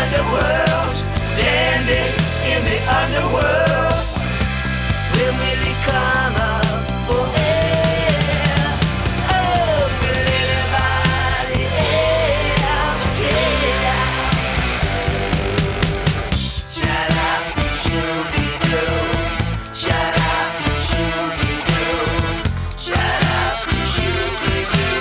underworld, dandy in the underworld. When will he come up for air? Oh, will anybody ever care? Shut up, Shooby-Doo. Shut up, Shooby-Doo. Shut up, Shooby-Doo.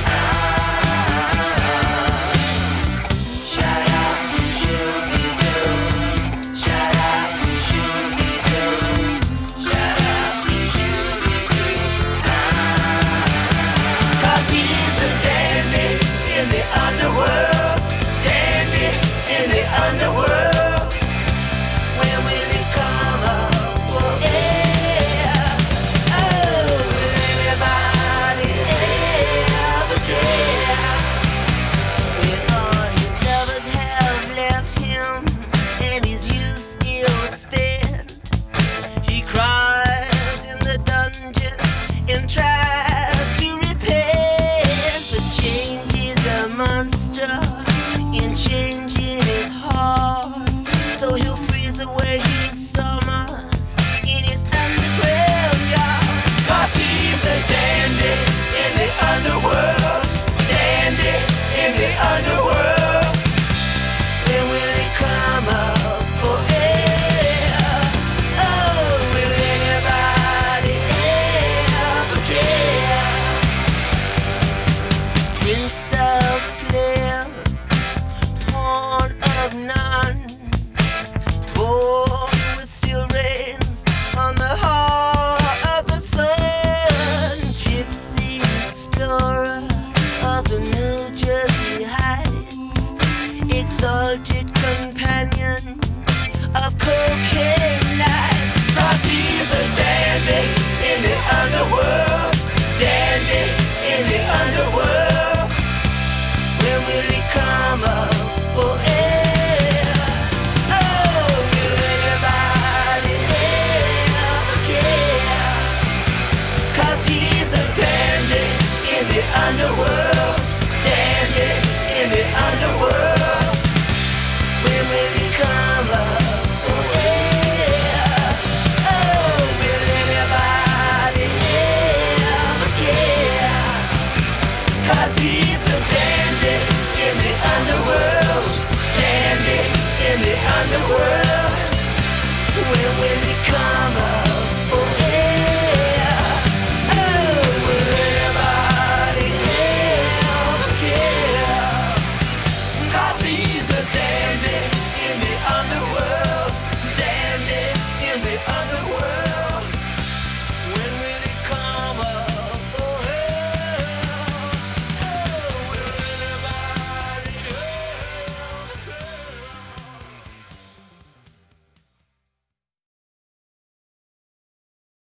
Shut up, Shooby-Doo. Shut up, Shooby-Doo. Shut up, Shooby-Doo. 'Cause he's a dandy in the underworld, dandy in the underworld. When will he come up for air? Oh, will anybody ever care? When all his lovers have left him and his youth ill spent, he cries in the dungeons and tries to repent. But change is a monster in changing his heart, so he'll freeze away his summers in his underground yard. 'Cause he's a dandy in the underworld, dandy in the underworld. When will he come up for air? Oh, will anybody ever care? Prince of players, pawn of none, born with steel reins on the heart of the sun. Gypsy explorer of the New Jersey Heights, exalted companion of cocaine.